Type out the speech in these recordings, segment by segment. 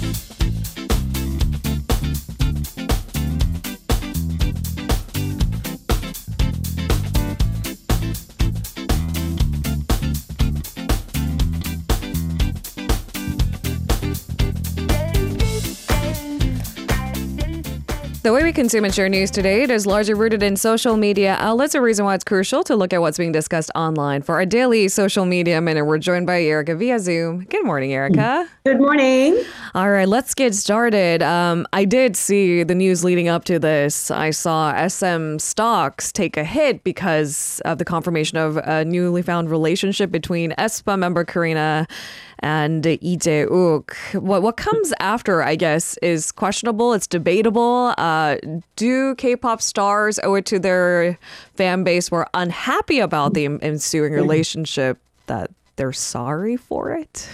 The way we consume and share news today is largely rooted in social media outlets, a reason why it's crucial to look at what's being discussed online. For our daily social media minute, we're joined by Erica via Zoom. Good morning, Erica. Good morning. All right, let's get started. I did see the news leading up to this. I saw SM stocks take a hit because of the confirmation of a newly found relationship between aespa member Karina and Lee Jae-wook. What comes after, I guess, is questionable. It's debatable. Do K-pop stars owe it to their fan base who are unhappy about the ensuing relationship that they're sorry for it?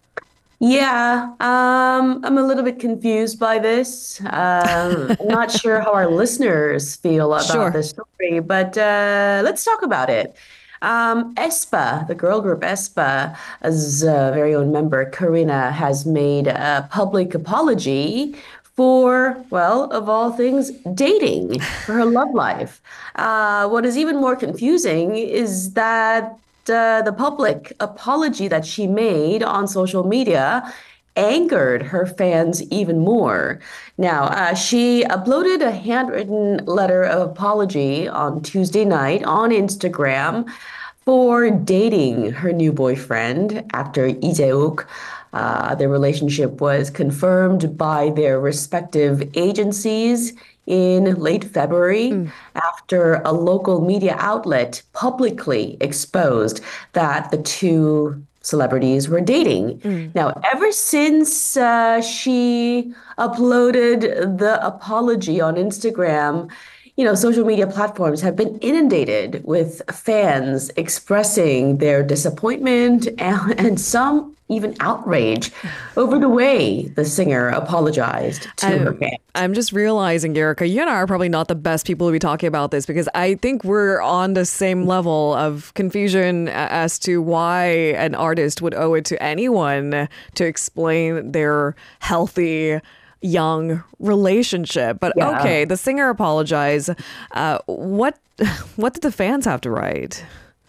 Yeah, I'm a little bit confused by this. I'm not sure how our listeners feel about this story, but let's talk about it. aespa, the girl group aespa's very own member, Karina, has made a public apology for, well, of all things, dating for her love life. What is even more confusing is that the public apology that she made on social media angered her fans even more. Now, she uploaded a handwritten letter of apology on Tuesday night on Instagram for dating her new boyfriend, actor Lee Jae-wook. Their relationship was confirmed by their respective agencies in late February after a local media outlet publicly exposed that the two celebrities were dating. Now, ever since she uploaded the apology on Instagram, social media platforms have been inundated with fans expressing their disappointment and some even outrage over the way the singer apologized to her fans. I'm just realizing, Erica, you and I are probably not the best people to be talking about this because I think we're on the same level of confusion as to why an artist would owe it to anyone to explain their healthy young relationship. But okay, the singer apologized. What did the fans have to write?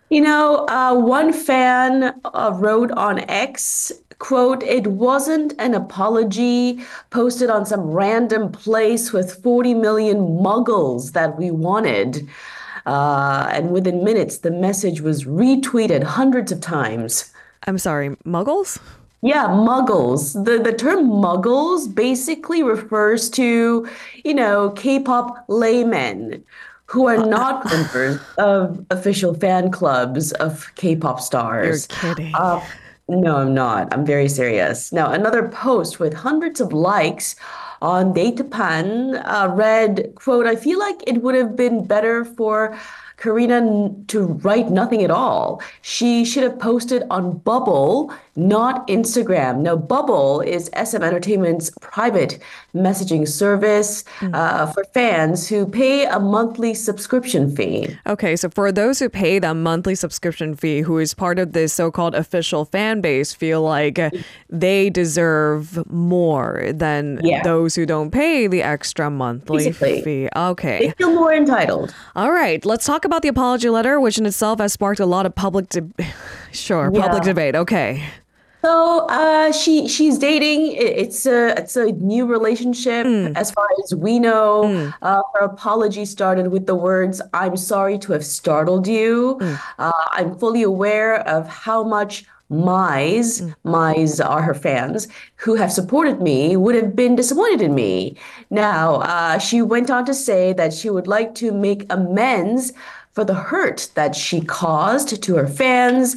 One fan wrote on X, quote, "It wasn't an apology posted on some random place with 40 million muggles that we wanted." And within minutes, the message was retweeted hundreds of times. I'm sorry, muggles? Yeah, muggles. The term muggles basically refers to, K-pop laymen who are not members of official fan clubs of K-pop stars. You're kidding. No, I'm not. I'm very serious. Now, another post with hundreds of likes on Datapan read, quote, "I feel like it would have been better for Karina to write nothing at all. She should have posted on Bubble, not Instagram." Now, Bubble is SM Entertainment's private messaging service for fans who pay a monthly subscription fee. Okay, so for those who pay the monthly subscription fee, who is part of this so-called official fan base, feel like they deserve more than those who don't pay the extra monthly fee. Okay. They feel more entitled. All right, let's talk about the apology letter, which in itself has sparked a lot of public debate. Okay. So she's dating. It's a new relationship. As far as we know, her apology started with the words, "I'm sorry to have startled you. I'm fully aware of how much Mize are her fans, who have supported me, would have been disappointed in me." Now, she went on to say that she would like to make amends for the hurt that she caused to her fans.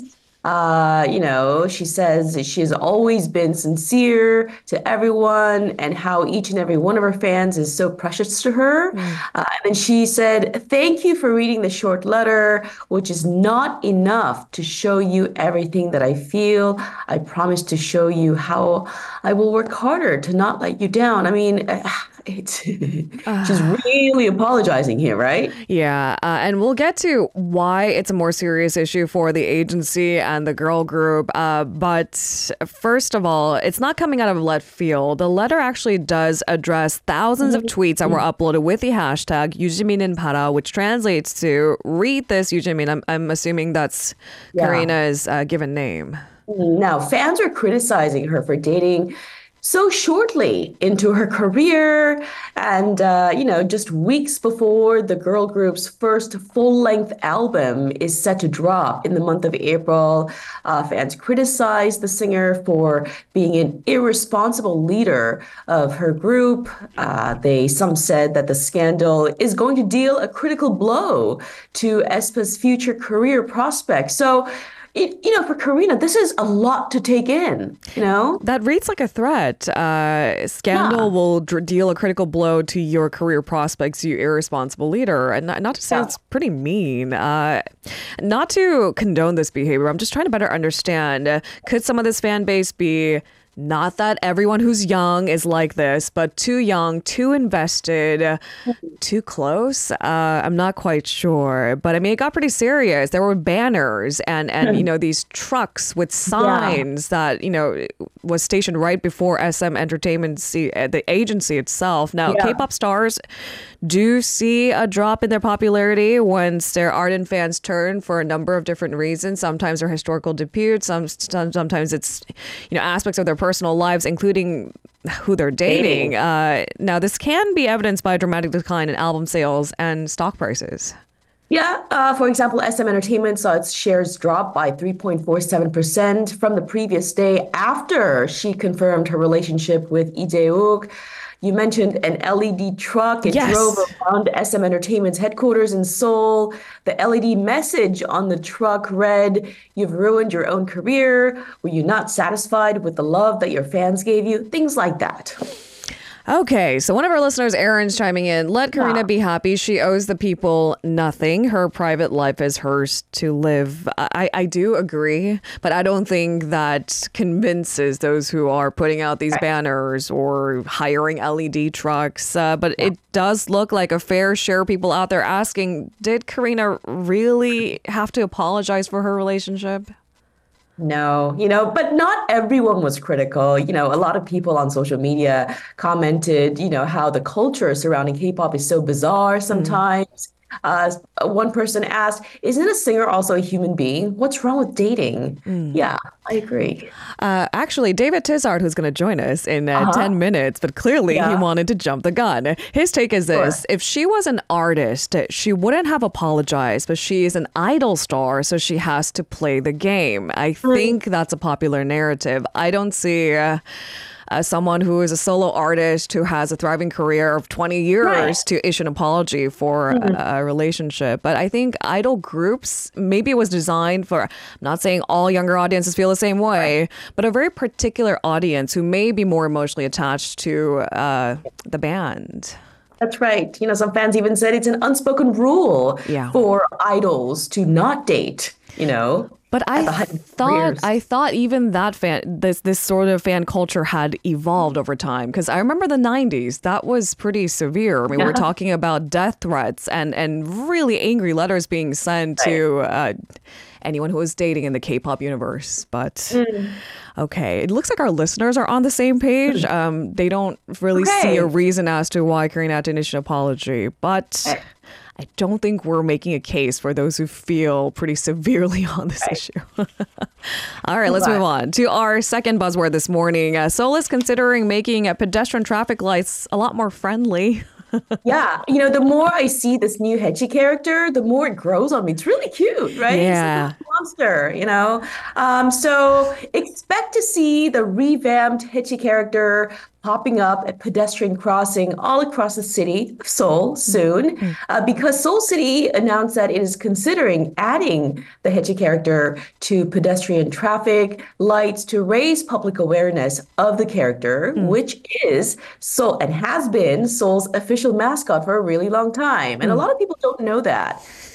She says she has always been sincere to everyone and how each and every one of her fans is so precious to her. And then she said, "Thank you for reading the short letter, which is not enough to show you everything that I feel. I promise to show you how I will work harder to not let you down." I mean, she's really apologizing here, right? Yeah, and we'll get to why it's a more serious issue for the agency and the girl group. But first of all, it's not coming out of left field. The letter actually does address thousands of tweets that were uploaded with the hashtag 유지민은 봐라, which translates to read this, Yujimin. I'm assuming that's Karina's given name. Now, fans are criticizing her for dating so shortly into her career and, just weeks before the girl group's first full-length album is set to drop in the month of April. Fans criticized the singer for being an irresponsible leader of her group. Some said that the scandal is going to deal a critical blow to aespa's future career prospects. So, for Karina, this is a lot to take in, That reads like a threat. Scandal will deal a critical blow to your career prospects, you irresponsible leader. And not to say it's pretty mean. Not to condone this behavior. I'm just trying to better understand. Could some of this fan base be not that everyone who's young is like this, but too young, too invested, too close? I'm not quite sure. But I mean, it got pretty serious. There were banners and these trucks with signs that, was stationed right before SM Entertainment, the agency itself. Now, K-pop stars do see a drop in their popularity once their ardent fans turn for a number of different reasons. Sometimes they're historical disputes. Sometimes it's, aspects of their personal lives, including who they're dating. Now, this can be evidenced by a dramatic decline in album sales and stock prices. Yeah. For example, SM Entertainment saw its shares drop by 3.47% from the previous day after she confirmed her relationship with Lee Jae-wook. You mentioned an LED truck. It drove around SM Entertainment's headquarters in Seoul. The LED message on the truck read, "You've ruined your own career. Were you not satisfied with the love that your fans gave you?" Things like that. Okay, so one of our listeners, Aaron's chiming in. Let Karina be happy. She owes the people nothing. Her private life is hers to live. I do agree, but I don't think that convinces those who are putting out these banners or hiring LED trucks. But it does look like a fair share of people out there asking, did Karina really have to apologize for her relationship? No, but not everyone was critical. A lot of people on social media commented, how the culture surrounding K-pop is so bizarre sometimes. One person asked, isn't a singer also a human being? What's wrong with dating? Yeah, I agree. Actually, David Tizard, who's going to join us in 10 minutes, but clearly he wanted to jump the gun. His take is this. If she was an artist, she wouldn't have apologized, but she is an idol star, so she has to play the game. I think that's a popular narrative. I don't see someone who is a solo artist who has a thriving career of 20 years to issue an apology for a relationship. But I think idol groups, maybe it was designed for, I'm not saying all younger audiences feel the same way, but a very particular audience who may be more emotionally attached to the band. That's right. Some fans even said it's an unspoken rule for idols to not date, But I thought even that this sort of fan culture had evolved over time, because I remember the 90s. That was pretty severe. I mean, we're talking about death threats and really angry letters being sent to anyone who was dating in the K-pop universe. But okay, it looks like our listeners are on the same page. They don't really see a reason as to why Karina had to issue an apology, but I don't think we're making a case for those who feel pretty severely on this issue. All right, let's move on to our second buzzword this morning. Seoul is considering making pedestrian traffic lights a lot more friendly. The more I see this new Haechi character, the more it grows on me. It's really cute, right? Yeah. It's like a monster, So expect to see the revamped Haechi character popping up at pedestrian crossing all across the city of Seoul soon, because Seoul City announced that it is considering adding the Haechi character to pedestrian traffic lights to raise public awareness of the character, which is Seoul and has been Seoul's official mascot for a really long time. And a lot of people don't know that.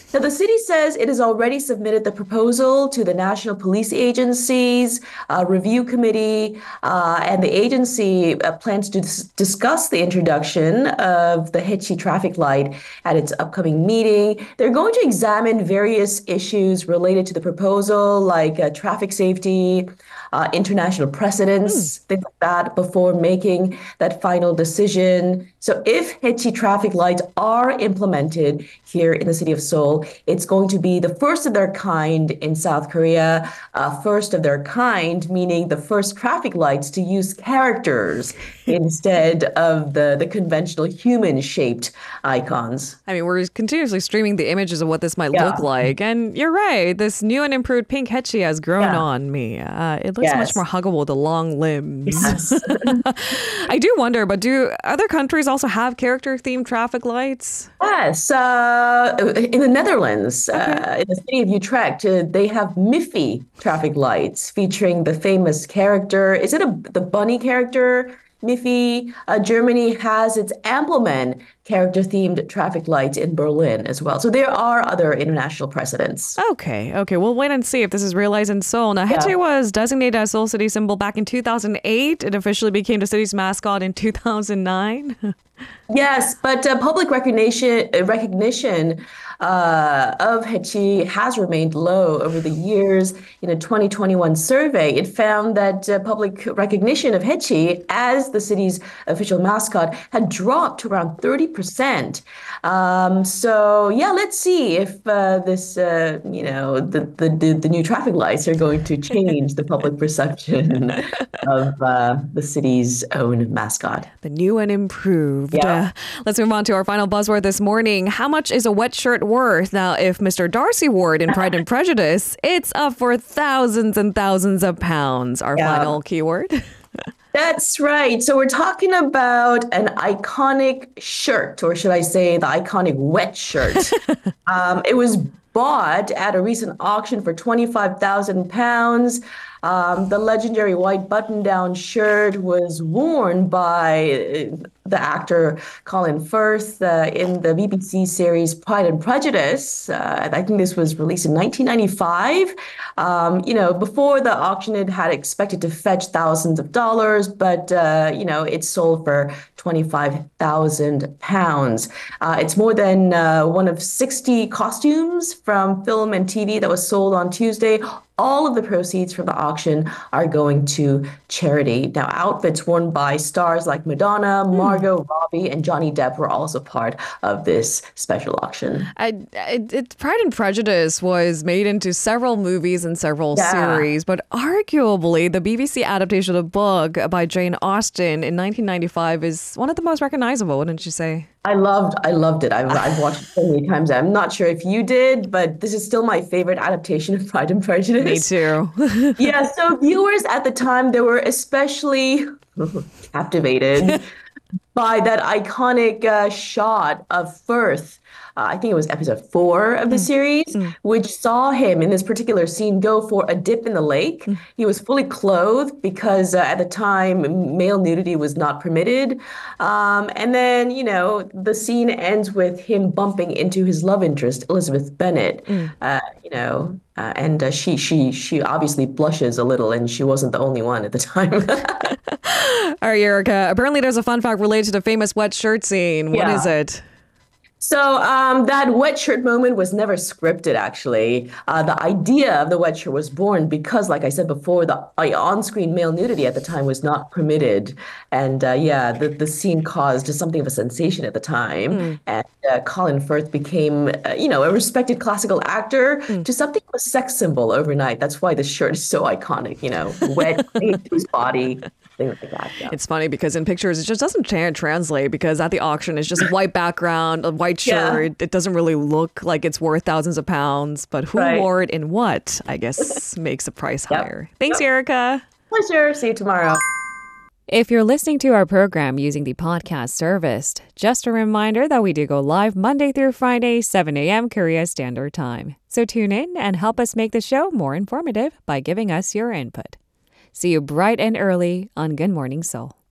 Now, the city says it has already submitted the proposal to the National Police Agency's review committee, and the agency plans to discuss the introduction of the Hechi traffic light at its upcoming meeting. They're going to examine various issues related to the proposal, like traffic safety, international precedents, things like that, before making that final decision. So if Hechi traffic lights are implemented here in the city of Seoul, it's going to be the first of their kind in South Korea. First of their kind, meaning the first traffic lights to use characters instead of the conventional human-shaped icons. I mean, we're continuously streaming the images of what this might look like. And you're right. This new and improved pink Hechi has grown on me. It looks much more huggable with the long limbs. Yes. I do wonder, but do other countries also have character-themed traffic lights? Yes. In the Netherlands, in the city of Utrecht, they have Miffy traffic lights featuring the famous character. Is it the bunny character? Miffy. Germany has its Ampelmann character-themed traffic lights in Berlin as well. So there are other international precedents. Okay. We'll wait and see if this is realized in Seoul. Now, Hechi was designated as Seoul city symbol back in 2008. It officially became the city's mascot in 2009. Yes, but public recognition of Hechi has remained low over the years. In a 2021 survey, it found that public recognition of Hechi as the city's official mascot had dropped to around 30%. So yeah, let's see if the new traffic lights are going to change the public perception of the city's own mascot. The new and improved. Yeah. Let's move on to our final buzzword this morning. How much is a wet shirt worth? Now, if Mr. Darcy wore it in Pride and Prejudice, it's up for thousands and thousands of pounds. Our final keyword. That's right. So we're talking about an iconic shirt, or should I say the iconic wet shirt. It was bought at a recent auction for £25,000. The legendary white button-down shirt was worn by the actor Colin Firth in the BBC series Pride and Prejudice. I think this was released in 1995. Before the auction, it had expected to fetch thousands of dollars, but it sold for £25,000. It's more than one of 60 costumes from film and TV that was sold on Tuesday. All of the proceeds from the auction are going to charity. Now, outfits worn by stars like Madonna, Margot Robbie, and Johnny Depp were also part of this special auction. Pride and Prejudice was made into several movies and several series, but arguably the BBC adaptation of the book by Jane Austen in 1995 is one of the most recognizable, wouldn't you say? I loved it. I've watched it so many times. I'm not sure if you did, but this is still my favorite adaptation of Pride and Prejudice. Me too. Yeah, so viewers at the time, they were especially captivated by that iconic shot of Firth. I think it was episode 4 of the series, which saw him in this particular scene go for a dip in the lake. He was fully clothed because at the time, male nudity was not permitted. And then, the scene ends with him bumping into his love interest, Elizabeth Bennet. And she obviously blushes a little, and she wasn't the only one at the time. All right, Erica. Apparently, there's a fun fact related to the famous wet shirt scene. What is it? So that wet shirt moment was never scripted, actually. The idea of the wet shirt was born because, like I said before, the on-screen male nudity at the time was not permitted. And the scene caused something of a sensation at the time. And Colin Firth became, a respected classical actor to something of a sex symbol overnight. That's why the shirt is so iconic, wet to his body. Things like that, yeah. It's funny because in pictures, it just doesn't translate because at the auction, it's just a white background, a white shirt. It doesn't really look like it's worth thousands of pounds, but who wore it in what, I guess, makes the price higher. Thanks, Erica. Pleasure. See you tomorrow. If you're listening to our program using the podcast service, just a reminder that we do go live Monday through Friday, 7 a.m. Korea Standard Time. So tune in and help us make the show more informative by giving us your input. See you bright and early on Good Morning Seoul.